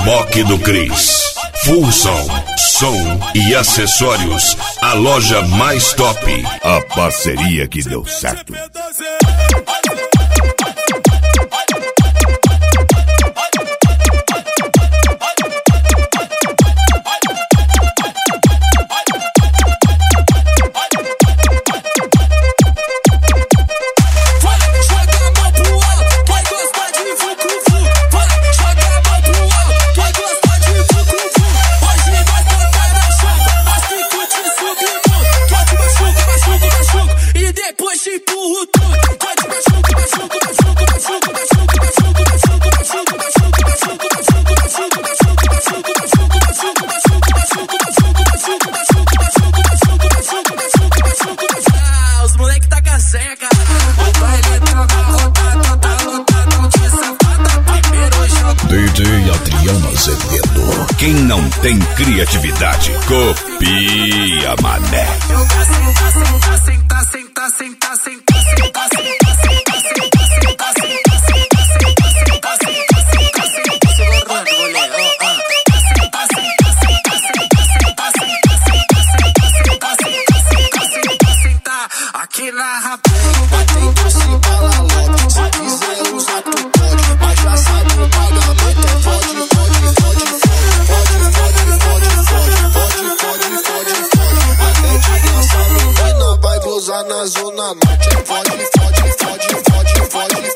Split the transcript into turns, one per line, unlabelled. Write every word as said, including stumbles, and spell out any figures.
Reboque do Cris. Full-som, som e acessórios. A loja mais top.
A parceria que deu certo.
D J Adriano Azevedo. Quem não tem criatividade, copia, mané.
Aqui na rapé, tem doce bala lote. Se quiser usar tu pode, mas já sabe o pagamento é fode, fode, fode, fode, fode, fode, fode, fode, fode, fode. Até de dança menina vai gozar na zona norte. É fode, fode, fode, fode, fode.